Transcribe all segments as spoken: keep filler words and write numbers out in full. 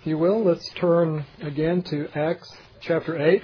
If you will, let's turn again to Acts chapter eight.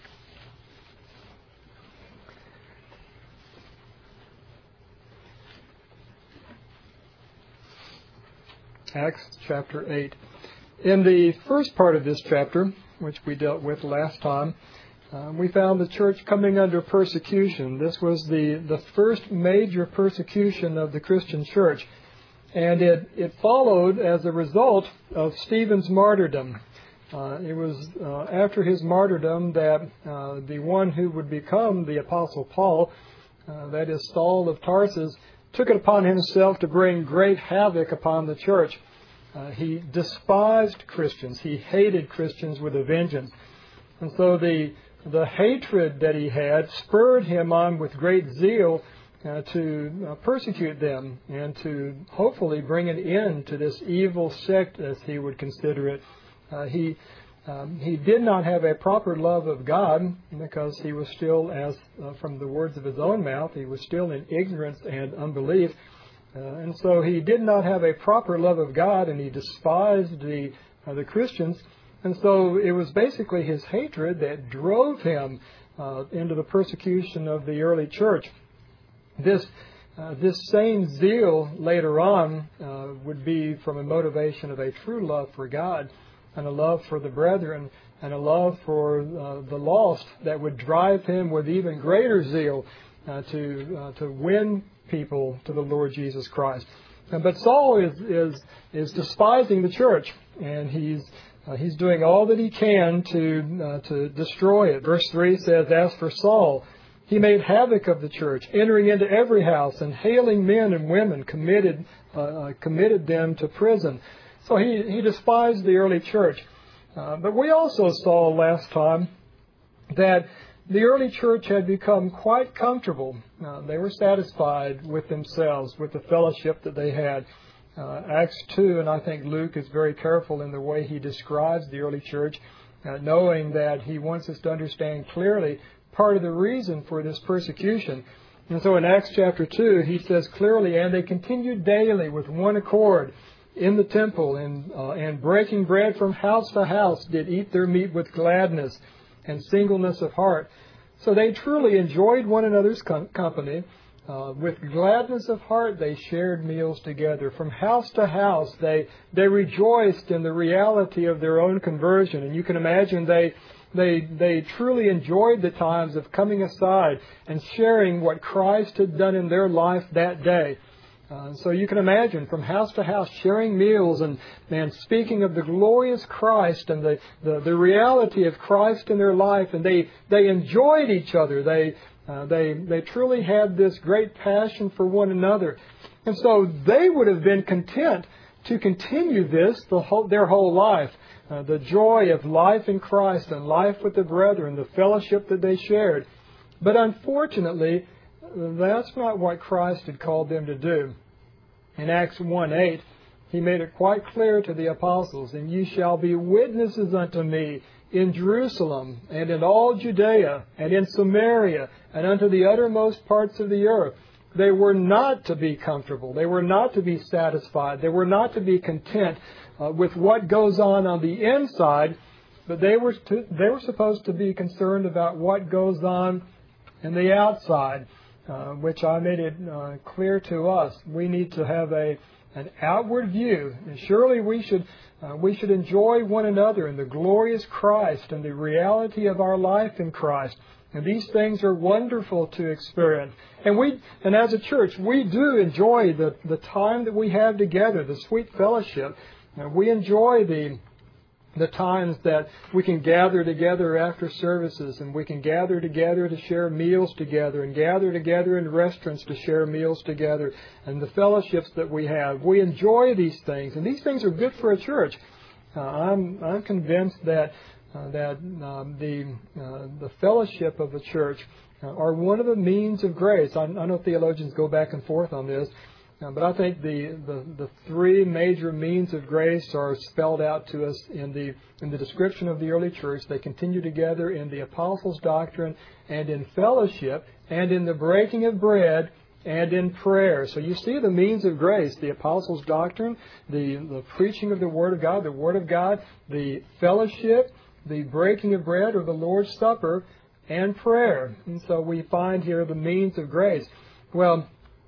Acts chapter eight. In the first part of this chapter, which we dealt with last time, uh, we found the church coming under persecution. This was the, the first major persecution of the Christian church. And it, it followed as a result of Stephen's martyrdom. Uh, it was uh, after his martyrdom that uh, the one who would become the Apostle Paul, uh, that is Saul of Tarsus, took it upon himself to bring great havoc upon the church. Uh, he despised Christians. He hated Christians with a vengeance. And so the, the hatred that he had spurred him on with great zeal Uh, to uh, persecute them and to hopefully bring an end to this evil sect, as he would consider it. Uh, he um, he did not have a proper love of God because he was still, as uh, from the words of his own mouth, he was still in ignorance and unbelief. Uh, and so he did not have a proper love of God, and he despised the uh, the Christians. And so it was basically his hatred that drove him uh, into the persecution of the early church. This uh, this same zeal later on uh, would be from a motivation of a true love for God and a love for the brethren and a love for uh, the lost that would drive him with even greater zeal uh, to uh, to win people to the Lord Jesus Christ. Uh, but Saul is is is despising the church, and he's uh, he's doing all that he can to uh, to destroy it. Verse three says, "As for Saul, he made havoc of the church, entering into every house and hailing men and women, committed uh, committed them to prison." So he, he despised the early church. Uh, but we also saw last time that the early church had become quite comfortable. Uh, they were satisfied with themselves, with the fellowship that they had. Uh, Acts two, and I think Luke is very careful in the way he describes the early church, uh, knowing that he wants us to understand clearly part of the reason for this persecution. And so in Acts chapter two, he says clearly, "And they continued daily with one accord in the temple, and uh, and breaking bread from house to house, did eat their meat with gladness and singleness of heart." So they truly enjoyed one another's com- company. Uh, with gladness of heart, they shared meals together. From house to house, they they rejoiced in the reality of their own conversion. And you can imagine they They they truly enjoyed the times of coming aside and sharing what Christ had done in their life that day. Uh, so you can imagine from house to house sharing meals and, and speaking of the glorious Christ and the, the, the reality of Christ in their life. And they, they enjoyed each other. They, uh, they, they truly had this great passion for one another. And so they would have been content to continue this the whole, their whole life. Uh, the joy of life in Christ and life with the brethren, the fellowship that they shared. But unfortunately, that's not what Christ had called them to do. In Acts one eight, he made it quite clear to the apostles, "And ye shall be witnesses unto me in Jerusalem and in all Judea and in Samaria and unto the uttermost parts of the earth." They were not to be comfortable. They were not to be satisfied. They were not to be content uh, with what goes on on the inside, but they were to, they were supposed to be concerned about what goes on in the outside, uh, which I made it uh, clear to us. We need to have a an outward view, and surely we should uh, we should enjoy one another in the glorious Christ and the reality of our life in Christ. And these things are wonderful to experience. And we, and as a church, we do enjoy the, the time that we have together, the sweet fellowship. And we enjoy the the times that we can gather together after services, and we can gather together to share meals together, and gather together in restaurants to share meals together, and the fellowships that we have. We enjoy these things, and these things are good for a church. Uh, I'm I'm convinced that uh, that um, the uh, the fellowship of the church uh, are one of the means of grace. I, I know theologians go back and forth on this. Uh, but I think the, the, the three major means of grace are spelled out to us in the in the description of the early church. They continue together in the apostles' doctrine and in fellowship and in the breaking of bread and in prayer. So you see the means of grace, the apostles' doctrine, the, the preaching of the Word of God, the Word of God, the fellowship, the breaking of bread or the Lord's Supper, and prayer. And so we find here the means of grace. Well,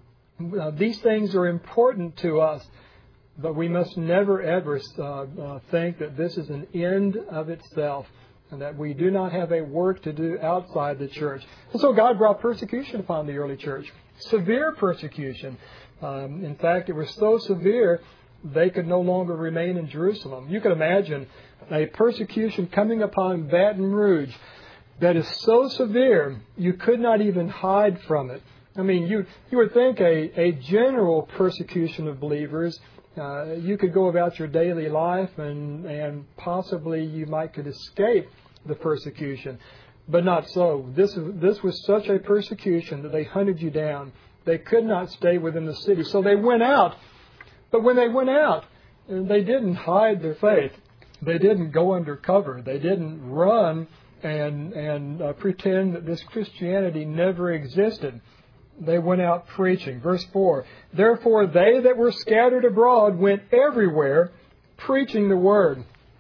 uh, these things are important to us, but we must never ever uh, uh, think that this is an end of itself, and that we do not have a work to do outside the church. And so God brought persecution upon the early church. Severe persecution. Um, in fact, it was so severe they could no longer remain in Jerusalem. You can imagine a persecution coming upon Baton Rouge that is so severe you could not even hide from it. I mean, you you would think a, a general persecution of believers, uh, you could go about your daily life and, and possibly you might could escape the persecution. But not so. This this was such a persecution that they hunted you down. They could not stay within the city. So they went out. But when they went out, they didn't hide their faith. They didn't go under cover. They didn't run and, and uh, pretend that this Christianity never existed. They went out preaching. Verse four, therefore they that were scattered abroad went everywhere preaching the word.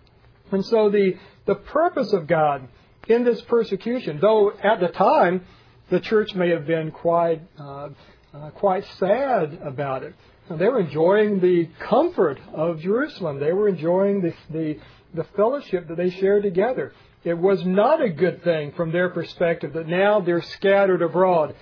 And so the, the purpose of God in this persecution, though at the time the church may have been quite uh, uh, quite sad about it. They were enjoying the comfort of Jerusalem. They were enjoying the, the the fellowship that they shared together. It was not a good thing from their perspective that now they're scattered abroad.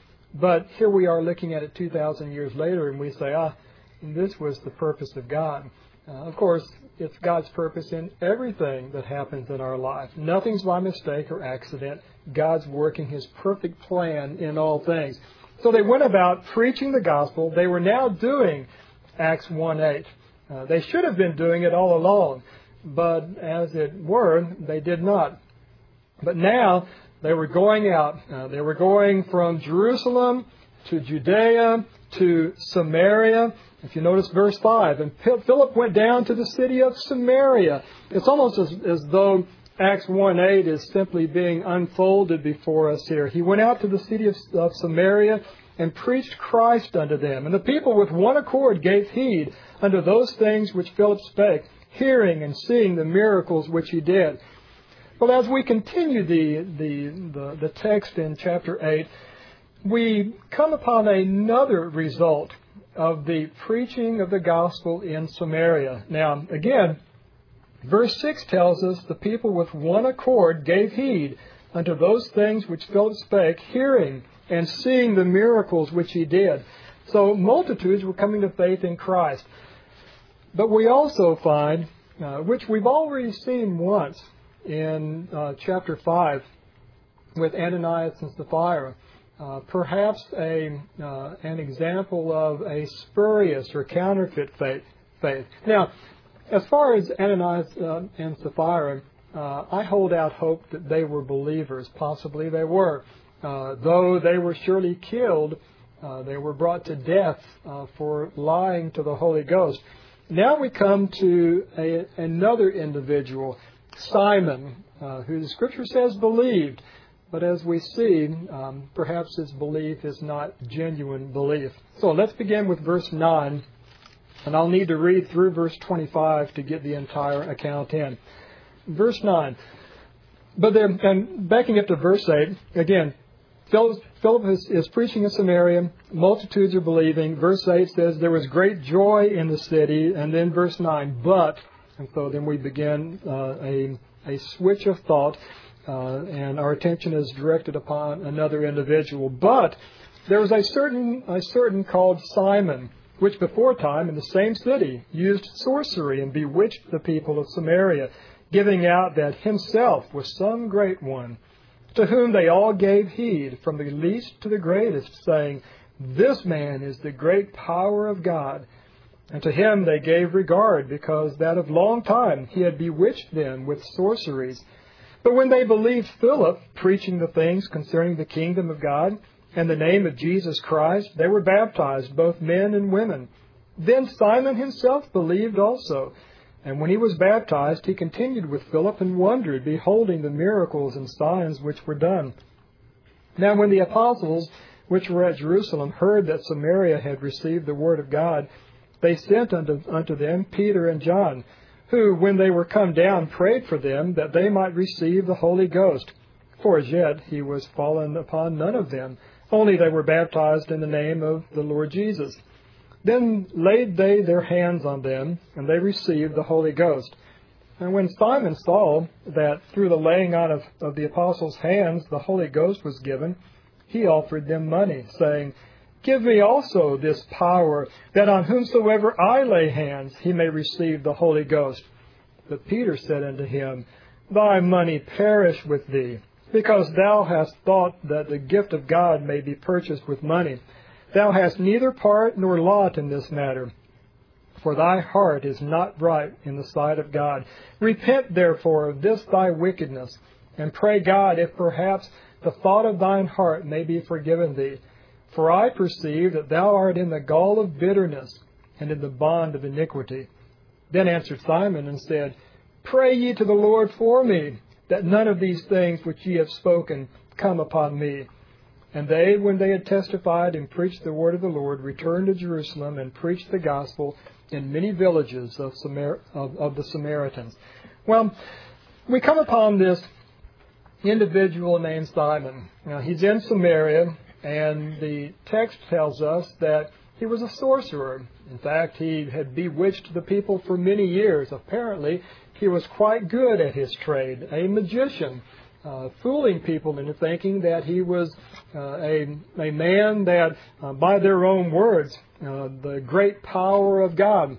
But here we are looking at it two thousand years later, and we say, ah, this was the purpose of God. Uh, of course, it's God's purpose in everything that happens in our life. Nothing's by mistake or accident. God's working His perfect plan in all things. So they went about preaching the gospel. They were now doing Acts one eight. Uh, they should have been doing it all along, but as it were, they did not. But now they were going out. Uh, they were going from Jerusalem to Judea to Samaria. If you notice verse five, and Philip went down to the city of Samaria. It's almost as, as though Acts one eight is simply being unfolded before us here. He went out to the city of, of Samaria and preached Christ unto them. And the people with one accord gave heed unto those things which Philip spake, hearing and seeing the miracles which he did. Well, as we continue the, the, the, the text in chapter eight, we come upon another result of the preaching of the gospel in Samaria. Now, again, verse six tells us the people with one accord gave heed unto those things which Philip spake, hearing and seeing the miracles which he did. So multitudes were coming to faith in Christ. But we also find, uh, which we've already seen once in uh, chapter five with Ananias and Sapphira, Uh, perhaps a uh, an example of a spurious or counterfeit faith. faith. Now, as far as Ananias uh, and Sapphira, uh, I hold out hope that they were believers. Possibly they were. Uh, though they were surely killed, uh, they were brought to death uh, for lying to the Holy Ghost. Now we come to a, another individual, Simon, uh, who the Scripture says believed. But as we see, um, perhaps his belief is not genuine belief. So let's begin with verse nine. And I'll need to read through verse twenty-five to get the entire account in. Verse nine. But then, and backing up to verse eight, again, Philip, Philip is, is preaching in Samaria. Multitudes are believing. Verse eight says there was great joy in the city. And then verse nine, but. And so then we begin uh, a, a switch of thought. Uh, and our attention is directed upon another individual. But there was a certain a certain called Simon, which before time in the same city used sorcery and bewitched the people of Samaria, giving out that himself was some great one, to whom they all gave heed, from the least to the greatest, saying, This man is the great power of God. And to him they gave regard, because that of long time he had bewitched them with sorceries. But when they believed Philip, preaching the things concerning the kingdom of God and the name of Jesus Christ, they were baptized, both men and women. Then Simon himself believed also. And when he was baptized, he continued with Philip and wondered, beholding the miracles and signs which were done. Now when the apostles which were at Jerusalem, heard that Samaria had received the word of God, they sent unto, unto them Peter and John, who, when they were come down, prayed for them that they might receive the Holy Ghost. For as yet he was fallen upon none of them, only they were baptized in the name of the Lord Jesus. Then laid they their hands on them, and they received the Holy Ghost. And when Simon saw that through the laying on of, of the apostles' hands the Holy Ghost was given, he offered them money, saying, Give me also this power, that on whomsoever I lay hands he may receive the Holy Ghost. But Peter said unto him, Thy money perish with thee, because thou hast thought that the gift of God may be purchased with money. Thou hast neither part nor lot in this matter, for thy heart is not right in the sight of God. Repent therefore of this thy wickedness, and pray God if perhaps the thought of thine heart may be forgiven thee. For I perceive that thou art in the gall of bitterness, and in the bond of iniquity. Then answered Simon and said, Pray ye to the Lord for me, that none of these things which ye have spoken come upon me. And they, when they had testified and preached the word of the Lord, returned to Jerusalem and preached the gospel in many villages of, Samar- of, of the Samaritans. Well, we come upon this individual named Simon. Now, he's in Samaria, and the text tells us that he was a sorcerer. In fact, he had bewitched the people for many years. Apparently, he was quite good at his trade, a magician, uh, fooling people into thinking that he was uh, a, a man that, uh, by their own words, uh, the great power of God.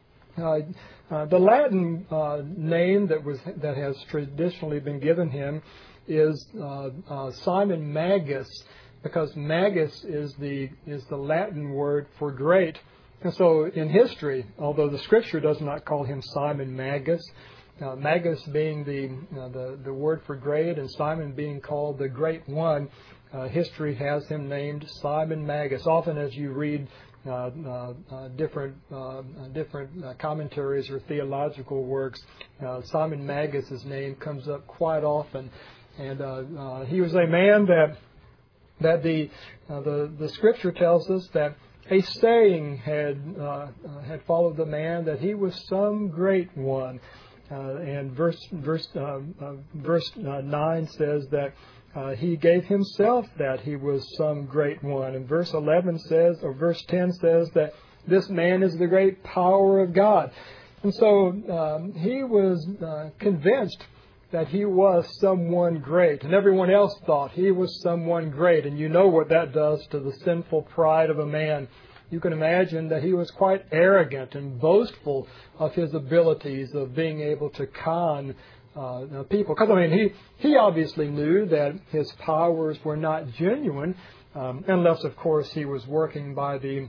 Uh, uh, the Latin uh, name that was that has traditionally been given him is uh, uh, Simon Magus, because magus is the is the Latin word for great. And so in history, although the Scripture does not call him Simon Magus, uh, Magus being the, uh, the the word for great and Simon being called the Great One, uh, history has him named Simon Magus. Often as you read uh, uh, uh, different uh, different uh, commentaries or theological works, uh, Simon Magus' name comes up quite often. And uh, uh, he was a man that that the uh, the the Scripture tells us that a saying had uh, uh, had followed the man that he was some great one. Uh, and verse verse uh, uh, verse uh, nine says that uh, he gave himself that he was some great one. And verse eleven says, or verse ten says that this man is the great power of God. And so um, he was uh, convinced that he was someone great, and everyone else thought he was someone great. And you know what that does to the sinful pride of a man. You can imagine that he was quite arrogant and boastful of his abilities of being able to con uh, people. Because, I mean, he, he obviously knew that his powers were not genuine, um, unless, of course, he was working by the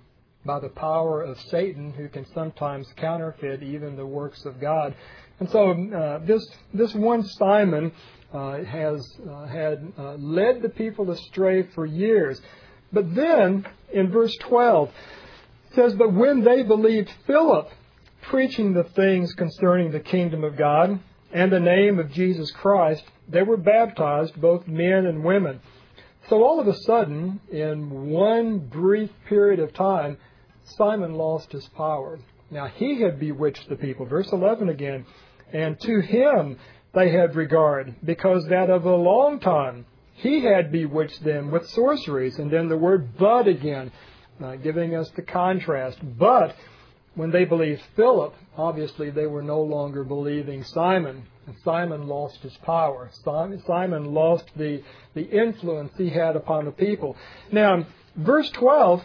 by the power of Satan, who can sometimes counterfeit even the works of God. And so uh, this this one Simon uh, has uh, had uh, led the people astray for years. But then, in verse twelve, it says, But when they believed Philip, preaching the things concerning the kingdom of God and the name of Jesus Christ, they were baptized, both men and women. So all of a sudden, in one brief period of time, Simon lost his power. Now, he had bewitched the people. Verse eleven again. And to him they had regard, because that of a long time he had bewitched them with sorceries. And then the word but again, uh, giving us the contrast. But when they believed Philip, obviously they were no longer believing Simon. And Simon lost his power. Simon, Simon lost the, the influence he had upon the people. Now, verse twelve,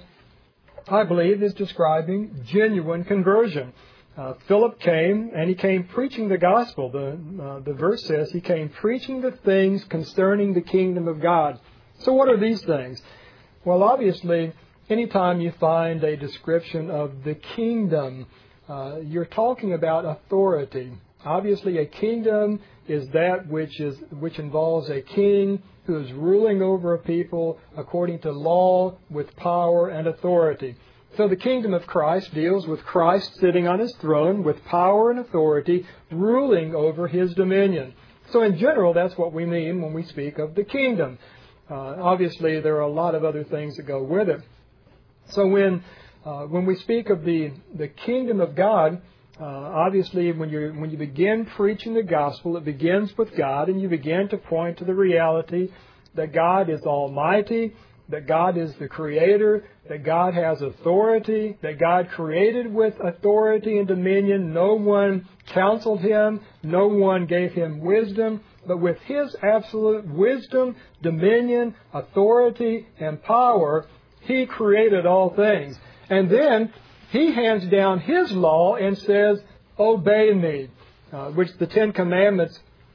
I believe, is describing genuine conversion. Uh, Philip came, and he came preaching the gospel. The, uh, the verse says he came preaching the things concerning the kingdom of God. So what are these things? Well, obviously, anytime you find a description of the kingdom, uh, you're talking about authority. Obviously, a kingdom is that which is which involves a king who is ruling over a people according to law with power and authority. So the kingdom of Christ deals with Christ sitting on his throne with power and authority, ruling over his dominion. So in general, that's what we mean when we speak of the kingdom. Uh, obviously, there are a lot of other things that go with it. So when uh, when we speak of the, the kingdom of God, uh, obviously when you when you begin preaching the gospel, it begins with God, and you begin to point to the reality that God is almighty, that God is the creator, that God has authority, that God created with authority and dominion. No one counseled him, no one gave him wisdom, but with his absolute wisdom, dominion, authority, and power, he created all things. And then he hands down his law and says, obey me, uh, which the Ten Commandments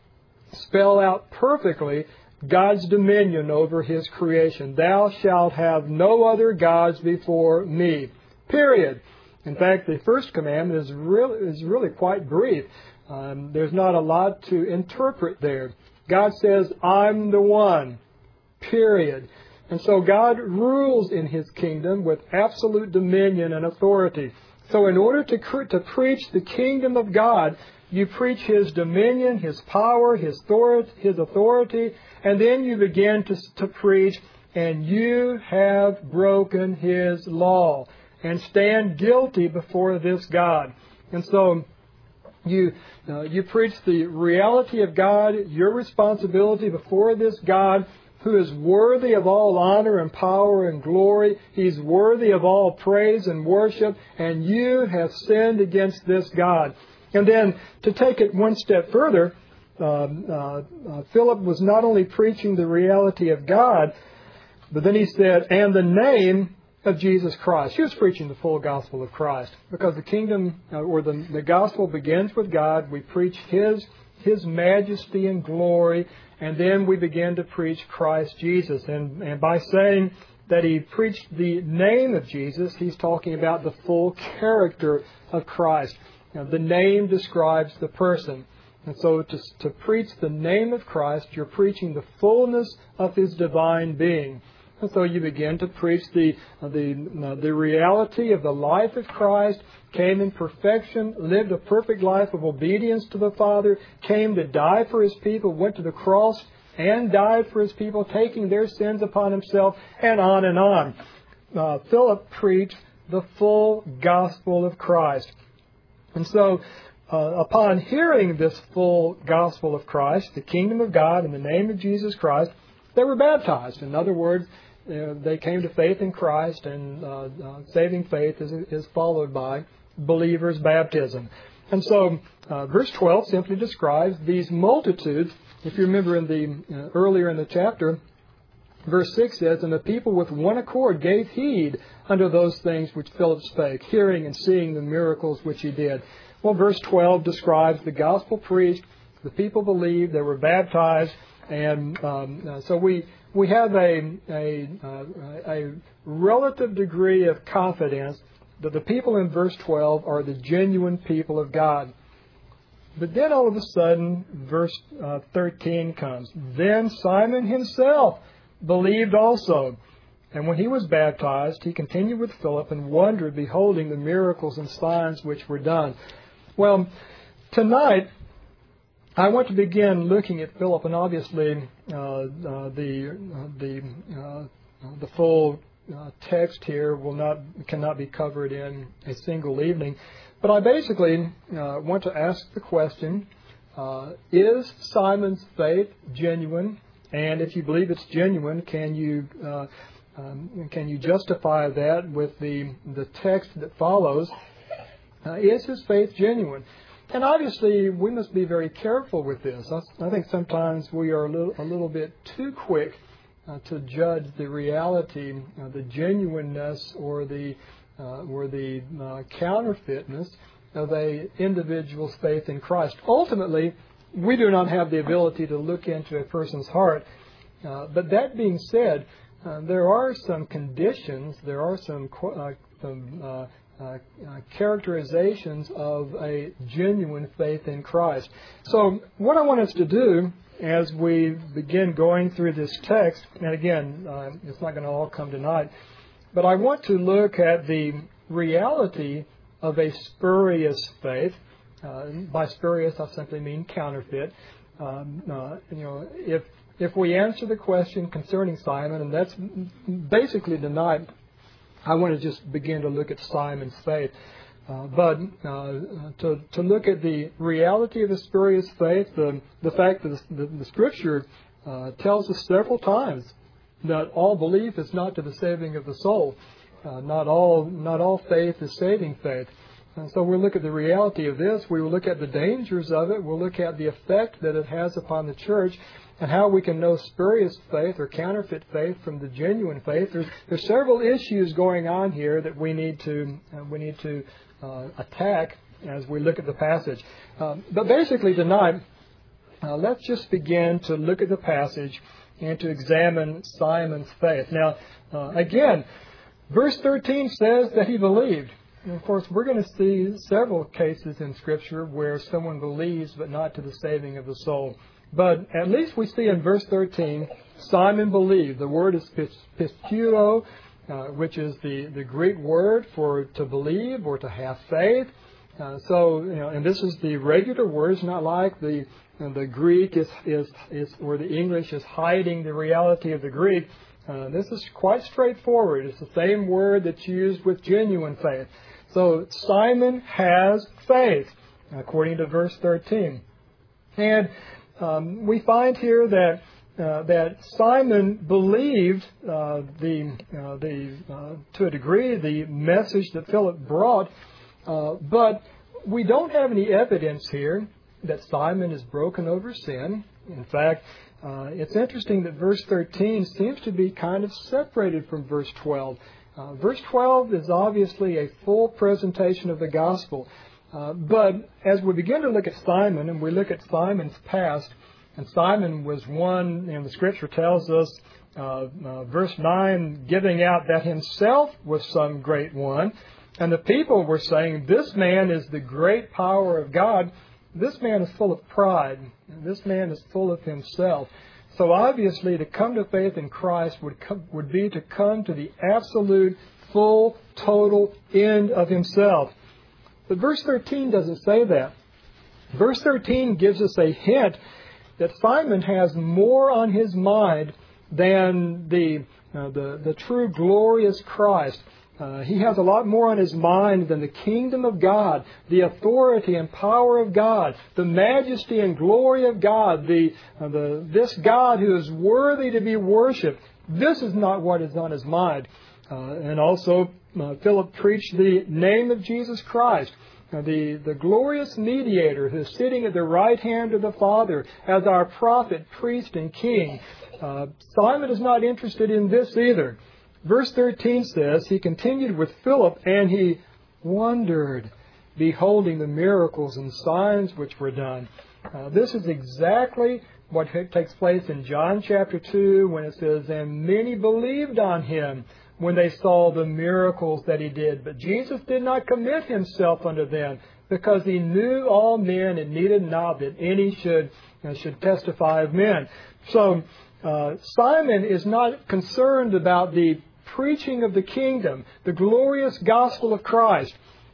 spell out perfectly God's dominion over his creation. Thou shalt have no other gods before me. Period. In fact, the first commandment is really, is really quite brief. Um, there's not a lot to interpret there. God says, I'm the one. Period. And so God rules in his kingdom with absolute dominion and authority. So in order to, to preach the kingdom of God, you preach his dominion, his power, his authority, and then you begin to, to preach, and you have broken his law and stand guilty before this God. And so you uh, you preach the reality of God, your responsibility before this God who is worthy of all honor and power and glory. He's worthy of all praise and worship, and you have sinned against this God. And then to take it one step further, um, uh, uh, Philip was not only preaching the reality of God, but then he said, and the name of Jesus Christ. He was preaching the full gospel of Christ, because the kingdom uh, or the, the gospel begins with God. We preach His His majesty and glory, and then we begin to preach Christ Jesus. And, and by saying that he preached the name of Jesus, he's talking about the full character of Christ. Now, the name describes the person. And so to, to preach the name of Christ, you're preaching the fullness of his divine being. And so you begin to preach the the uh, the reality of the life of Christ, came in perfection, lived a perfect life of obedience to the Father, came to die for his people, went to the cross and died for his people, taking their sins upon himself, and on and on. Uh, Philip preached the full gospel of Christ. And so uh, upon hearing this full gospel of Christ, the kingdom of God in the name of Jesus Christ, they were baptized. In other words, uh, they came to faith in Christ, and uh, uh, saving faith is, is followed by believers' baptism. And so uh, verse twelve simply describes these multitudes. If you remember in the uh, earlier in the chapter, verse six says, and the people with one accord gave heed unto those things which Philip spake, hearing and seeing the miracles which he did. Well, verse twelve describes the gospel preached, the people believed, they were baptized, and um, uh, so we we have a a, uh, a relative degree of confidence that the people in verse twelve are the genuine people of God. But then all of a sudden, verse uh, thirteen comes. Then Simon himself believed also. And when he was baptized, he continued with Philip and wondered, beholding the miracles and signs which were done. Well, tonight, I want to begin looking at Philip, and obviously uh, uh, the uh, the uh, the full uh, text here will not cannot be covered in a single evening. But I basically uh, want to ask the question: uh, is Simon's faith genuine? And if you believe it's genuine, can you uh, um, can you justify that with the the text that follows? Uh, is his faith genuine? And obviously, we must be very careful with this. I, I think sometimes we are a little, a little bit too quick uh, to judge the reality, uh, the genuineness, or the uh, or the uh, counterfeitness of a individual's faith in Christ. Ultimately, we do not have the ability to look into a person's heart. Uh, but that being said, uh, there are some conditions, there are some, uh, some uh, uh, uh, characterizations of a genuine faith in Christ. So what I want us to do as we begin going through this text, and again, uh, it's not going to all come tonight, but I want to look at the reality of a spurious faith. Uh, by spurious, I simply mean counterfeit. Um, uh, you know, if if we answer the question concerning Simon, and that's basically tonight, I want to just begin to look at Simon's faith. Uh, but uh, to to look at the reality of his spurious faith, the the fact that the, the, the Scripture uh, tells us several times that all belief is not to the saving of the soul. Uh, not all not all faith is saving faith. And so we'll look at the reality of this. We will look at the dangers of it. We'll look at the effect that it has upon the church, and how we can know spurious faith or counterfeit faith from the genuine faith. There's there's several issues going on here that we need to uh, we need to uh, attack as we look at the passage. Um, but basically tonight, uh, let's just begin to look at the passage and to examine Simon's faith. Now, uh, again, verse thirteen says that he believed. And of course, we're going to see several cases in Scripture where someone believes but not to the saving of the soul. But at least we see in verse thirteen, Simon believed. The word is pisteuo, uh, which is the, the Greek word for to believe or to have faith. Uh, so, you know, and this is the regular word. It's not like the uh, the Greek is, is, is, or the English is hiding the reality of the Greek. Uh, this is quite straightforward. It's the same word that's used with genuine faith. So Simon has faith, according to verse thirteen. And um, we find here that uh, that Simon believed uh, the uh, the uh, to a degree the message that Philip brought, uh, but we don't have any evidence here that Simon is broken over sin. In fact, uh, it's interesting that verse thirteen seems to be kind of separated from verse twelve. Uh, verse twelve is obviously a full presentation of the gospel. Uh, but as we begin to look at Simon, and we look at Simon's past, and Simon was one, and the Scripture tells us, uh, uh, verse nine, giving out that himself was some great one, and the people were saying, this man is the great power of God. This man is full of pride. This man is full of himself. So obviously, to come to faith in Christ would come, would be to come to the absolute, full, total end of himself. But verse thirteen doesn't say that. Verse thirteen gives us a hint that Simon has more on his mind than the uh, the, the true glorious Christ. Uh, he has a lot more on his mind than the kingdom of God, the authority and power of God, the majesty and glory of God, the, uh, the this God who is worthy to be worshipped. This is not what is on his mind. Uh, and also, uh, Philip preached the name of Jesus Christ, uh, the, the glorious mediator who is sitting at the right hand of the Father as our prophet, priest, and king. Uh, Simon is not interested in this either. Verse thirteen says, he continued with Philip, and he wondered, beholding the miracles and signs which were done. Uh, this is exactly what takes place in John chapter two, when it says, and many believed on him when they saw the miracles that he did. But Jesus did not commit himself unto them, because he knew all men and needed not that any should, uh, should testify of men. So uh, Simon is not concerned about the preaching of the kingdom, the glorious gospel of Christ.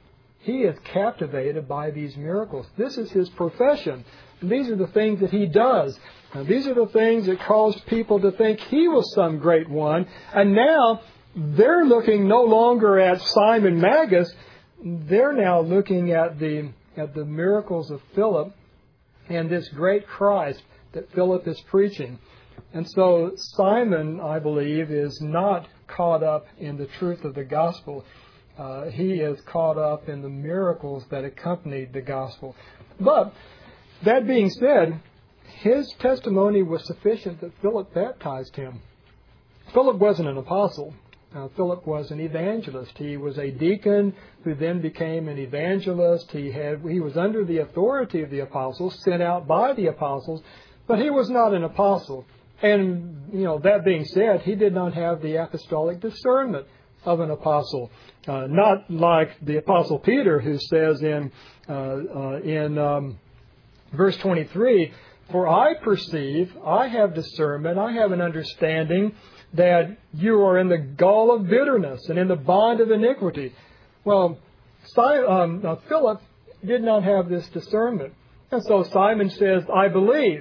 He is captivated by these miracles. This is his profession. These are the things that he does. Now, these are the things that caused people to think he was some great one. And now they're looking no longer at Simon Magus. They're now looking at the at the miracles of Philip and this great Christ that Philip is preaching. And so Simon, I believe, is not caught up in the truth of the gospel. Uh, he is caught up in the miracles that accompanied the gospel. But that being said, his testimony was sufficient that Philip baptized him. Philip wasn't an apostle. Uh, Philip was an evangelist. He was a deacon who then became an evangelist. He had he was under the authority of the apostles, sent out by the apostles, but he was not an apostle. And, you know, that being said, he did not have the apostolic discernment of an apostle. Uh, not like the Apostle Peter, who says in uh, uh, in um, verse twenty-three, for I perceive, I have discernment, I have an understanding that you are in the gall of bitterness and in the bond of iniquity. Well, Simon, um, uh, Philip did not have this discernment. And so Simon says, I believe.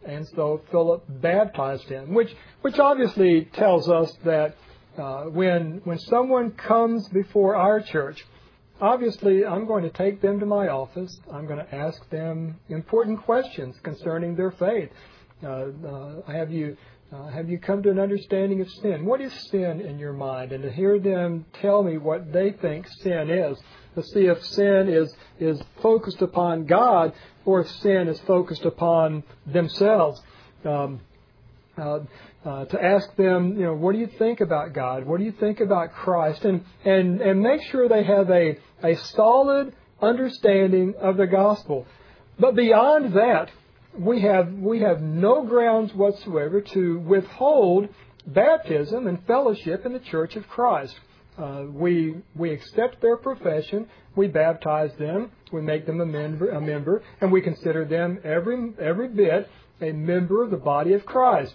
And so Philip baptized him, which which obviously tells us that uh, when when someone comes before our church, obviously I'm going to take them to my office. I'm going to ask them important questions concerning their faith. Uh, uh, have you uh, have you come to an understanding of sin? What is sin in your mind? And to hear them tell me what they think sin is, to see if sin is is focused upon God or if sin is focused upon themselves. Um, uh, uh, to ask them, you know, what do you think about God? What do you think about Christ? And and and make sure they have a a solid understanding of the gospel. But beyond that, we have we have no grounds whatsoever to withhold baptism and fellowship in the Church of Christ. Uh, we we accept their profession, we baptize them, we make them a member, a member, and we consider them every every bit a member of the body of Christ,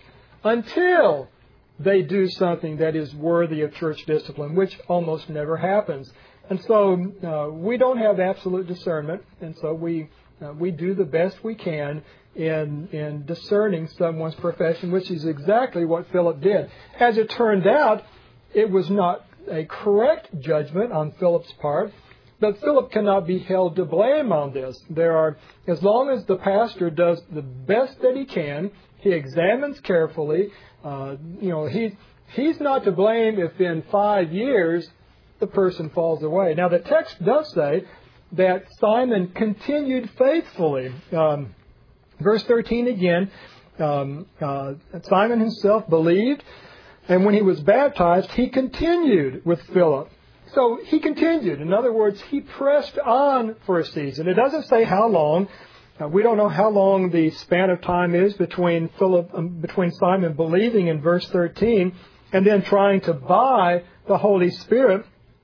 until they do something that is worthy of church discipline, which almost never happens. And so uh, we don't have absolute discernment, and so we uh, we do the best we can in in discerning someone's profession, which is exactly what Philip did. As it turned out, it was not a correct judgment on Philip's part, but Philip cannot be held to blame on this. There are, as long as the pastor does the best that he can, he examines carefully. Uh, you know, he he's not to blame if in five years the person falls away. Now, the text does say that Simon continued faithfully. Um, verse thirteen again, um, uh, Simon himself believed, and when he was baptized, he continued with Philip. So he continued. In other words, he pressed on for a season. It doesn't say how long. Uh, we don't know how long the span of time is between Philip, um, between Simon believing in verse thirteen and then trying to buy the Holy Spirit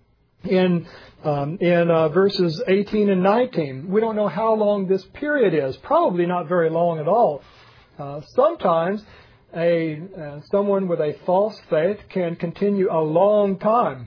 in um, in uh, verses eighteen and nineteen. We don't know how long this period is. Probably not very long at all. Uh, sometimes a uh, someone with a false faith can continue a long time.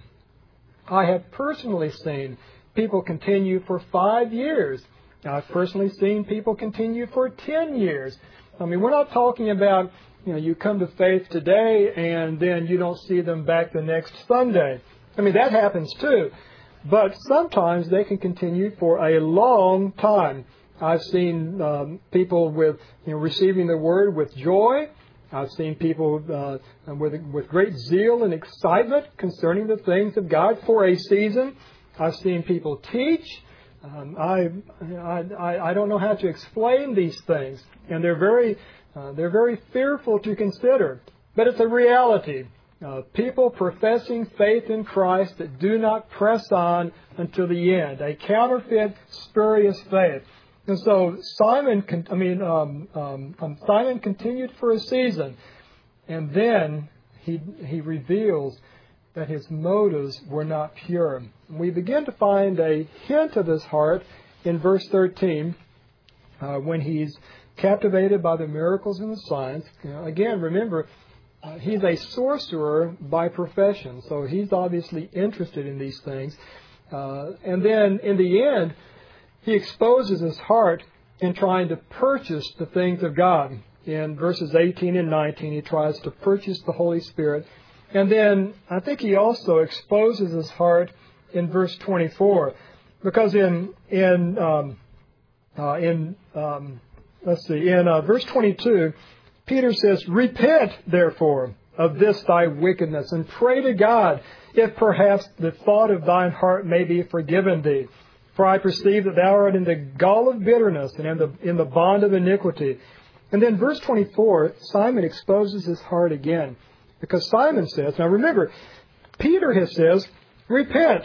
I have personally seen people continue for five years. I've personally seen people continue for ten years. I mean, we're not talking about, you know, you come to faith today and then you don't see them back the next Sunday. I mean, that happens too. But sometimes they can continue for a long time. I've seen um, people with, you know, receiving the Word with joy. I've seen people uh, with with great zeal and excitement concerning the things of God for a season. I've seen people teach. Um, I, I I don't know how to explain these things, and they're very uh, they're very fearful to consider. But it's a reality. Uh, people professing faith in Christ that do not press on until the end, a counterfeit, spurious faith. And so Simon, I mean, um, um, Simon continued for a season, and then he he reveals that his motives were not pure. We begin to find a hint of his heart in verse thirteen, uh, when he's captivated by the miracles and the signs. You know, again, remember, uh, he's a sorcerer by profession, so he's obviously interested in these things. Uh, and then in the end, he exposes his heart in trying to purchase the things of God. In verses eighteen and nineteen, he tries to purchase the Holy Spirit. And then I think he also exposes his heart in verse twenty-four, because in in um, uh, in um, let's see in uh, verse twenty-two, Peter says, "Repent, therefore, of this thy wickedness, and pray to God, if perhaps the thought of thine heart may be forgiven thee. For I perceive that thou art in the gall of bitterness and in the in the bond of iniquity." And then verse twenty-four, Simon exposes his heart again. Because Simon says, now remember, Peter has says, "Repent."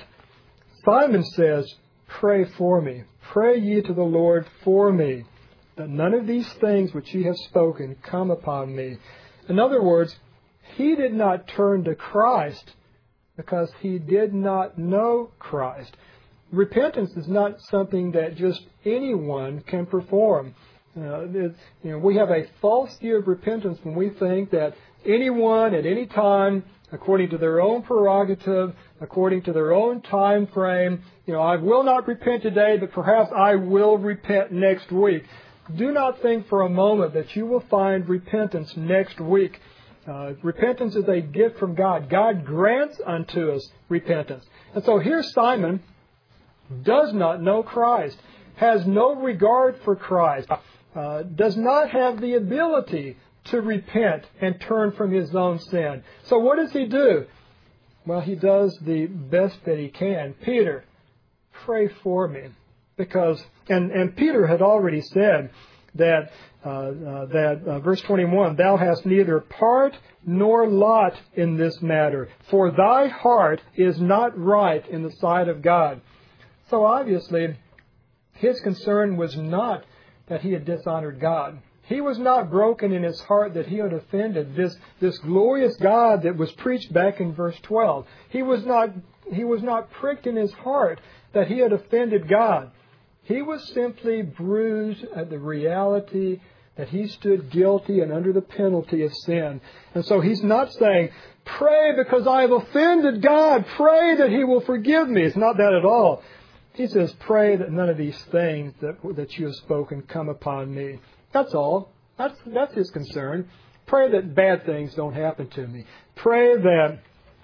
Simon says, "Pray for me. Pray ye to the Lord for me, that none of these things which ye have spoken come upon me." In other words, he did not turn to Christ because he did not know Christ. Repentance is not something that just anyone can perform. Uh, it, you know, we have a false view of repentance when we think that anyone at any time, according to their own prerogative, according to their own time frame, you know, I will not repent today, but perhaps I will repent next week. Do not think for a moment that you will find repentance next week. Uh, repentance is a gift from God. God grants unto us repentance. And so here Simon does not know Christ, has no regard for Christ, uh, does not have the ability to repent and turn from his own sin. So what does he do? Well, he does the best that he can. Peter, pray for me. Because, and, and Peter had already said that, uh, uh, that uh, verse twenty-one, thou hast neither part nor lot in this matter, for thy heart is not right in the sight of God. So obviously, his concern was not that he had dishonored God. He was not broken in his heart that he had offended this, this glorious God that was preached back in verse twelve. He was not, he was not pricked in his heart that he had offended God. He was simply bruised at the reality that he stood guilty and under the penalty of sin. And so he's not saying, pray because I have offended God. Pray that He will forgive me. It's not that at all. He says, pray that none of these things that, that you have spoken come upon me. That's all. That's, that's his concern. Pray that bad things don't happen to me. Pray that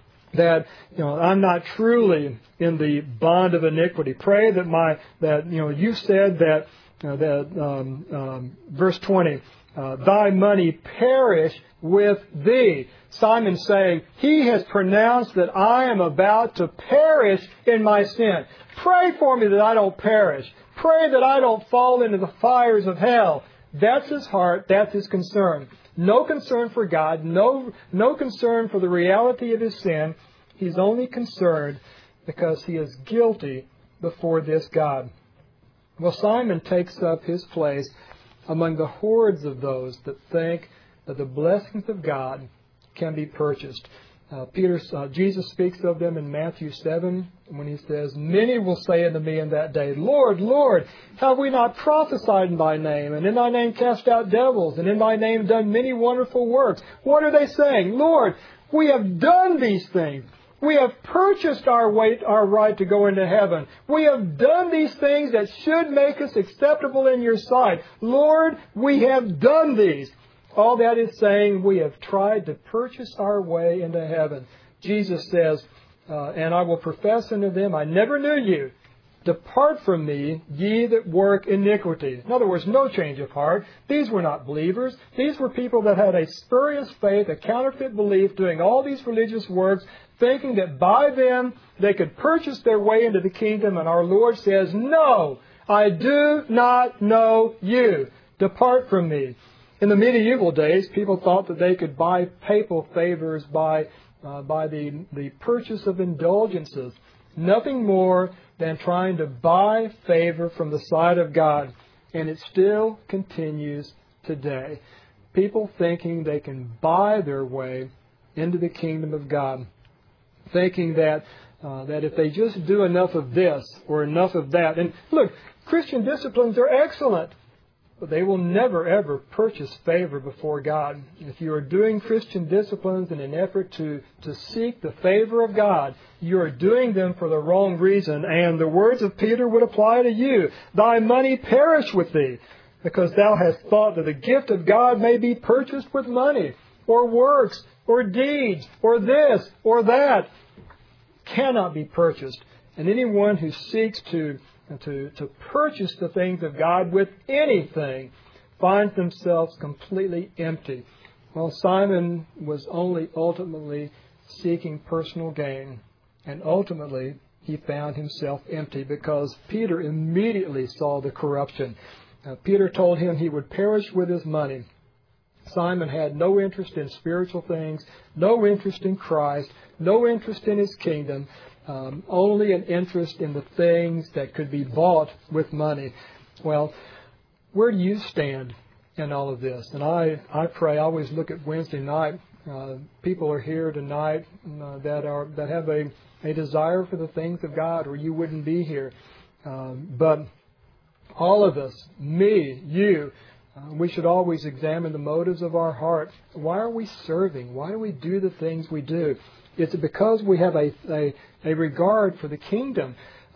that you know I'm not truly in the bond of iniquity. Pray that my that you know you said that uh, that um, um, verse twenty, uh, thy money perish with thee. Simon saying he has pronounced that I am about to perish in my sin. Pray for me that I don't perish. Pray that I don't fall into the fires of hell. That's his heart. That's his concern. No concern for God. No, no concern for the reality of his sin. He's only concerned because he is guilty before this God. Well, Simon takes up his place among the hordes of those that think that the blessings of God can be purchased. Uh, Peter, uh, Jesus speaks of them in Matthew seven when he says, many will say unto me in that day, Lord, Lord, have we not prophesied in thy name, and in thy name cast out devils, and in thy name done many wonderful works? What are they saying? Lord, we have done these things. We have purchased our way, our right to go into heaven. We have done these things that should make us acceptable in your sight. Lord, we have done these. All that is saying, we have tried to purchase our way into heaven. Jesus says, uh, and I will profess unto them, I never knew you. Depart from me, ye that work iniquity. In other words, no change of heart. These were not believers. These were people that had a spurious faith, a counterfeit belief, doing all these religious works, thinking that by them they could purchase their way into the kingdom. And our Lord says, no, I do not know you. Depart from me. In the medieval days, people thought that they could buy papal favors by uh, by the, the purchase of indulgences. Nothing more than trying to buy favor from the side of God. And it still continues today. People thinking they can buy their way into the kingdom of God. Thinking that uh, that if they just do enough of this or enough of that. And look, Christian disciplines are excellent. But they will never, ever purchase favor before God. If you are doing Christian disciplines in an effort to, to seek the favor of God, you are doing them for the wrong reason. And the words of Peter would apply to you. Thy money perish with thee, because thou hast thought that the gift of God may be purchased with money, or works, or deeds, or this, or that. Cannot be purchased. And anyone who seeks to To, to purchase the things of God with anything, finds themselves completely empty. Well, Simon was only ultimately seeking personal gain. And ultimately, he found himself empty because Peter immediately saw the corruption. Uh, Peter told him he would perish with his money. Simon had no interest in spiritual things, no interest in Christ, no interest in his kingdom. Um, only an interest in the things that could be bought with money. Well, where do you stand in all of this? And I, I pray, I always look at Wednesday night. Uh, people are here tonight uh, that are that have a, a desire for the things of God, or you wouldn't be here. Um, but all of us, me, you, uh, we should always examine the motives of our heart. Why are we serving? Why do we do the things we do? It's because we have a, a, a regard for the kingdom.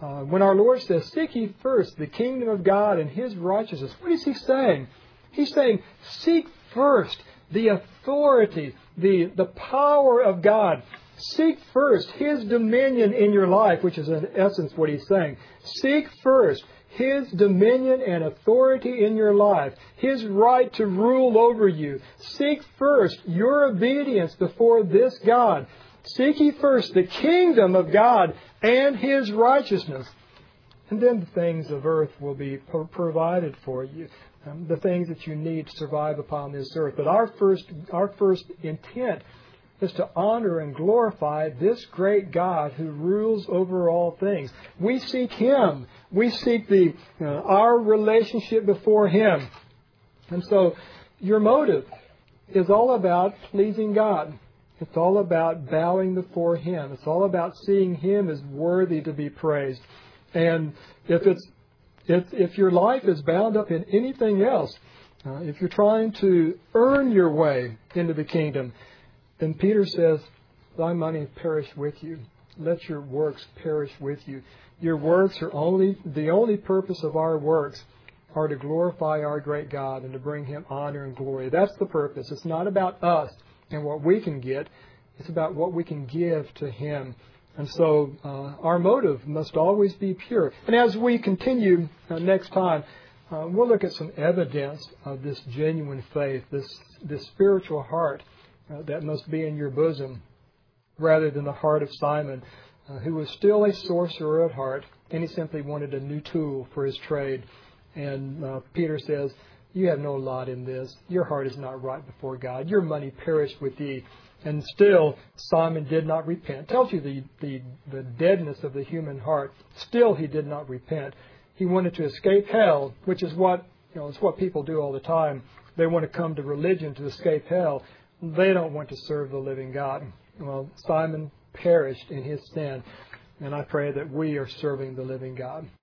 Uh, when our Lord says, seek ye first the kingdom of God and His righteousness, what is He saying? He's saying, seek first the authority, the, the power of God. Seek first His dominion in your life, which is in essence what He's saying. Seek first His dominion and authority in your life, His right to rule over you. Seek first your obedience before this God. Seek ye first the kingdom of God and His righteousness. And then the things of earth will be pro- provided for you, um, the things that you need to survive upon this earth. But our first, our first intent is to honor and glorify this great God who rules over all things. We seek Him. We seek the uh, our relationship before Him. And so your motive is all about pleasing God. It's all about bowing before Him. It's all about seeing Him as worthy to be praised. And if it's if, if your life is bound up in anything else, uh, if you're trying to earn your way into the kingdom, then Peter says, thy money perish with you. Let your works perish with you. Your works are only, the only purpose of our works are to glorify our great God and to bring Him honor and glory. That's the purpose. It's not about us and what we can get. It's about what we can give to Him. And so uh, our motive must always be pure. And as we continue uh, next time, uh, we'll look at some evidence of this genuine faith, this, this spiritual heart Uh, that must be in your bosom, rather than the heart of Simon, uh, who was still a sorcerer at heart, and he simply wanted a new tool for his trade. And uh, Peter says, you have no lot in this. Your heart is not right before God. Your money perished with thee. And still, Simon did not repent. Tells you the, the, the deadness of the human heart. Still, he did not repent. He wanted to escape hell, which is what, you know, it's what people do all the time. They want to come to religion to escape hell. They don't want to serve the living God. Well, Simon perished in his sin, and I pray that we are serving the living God.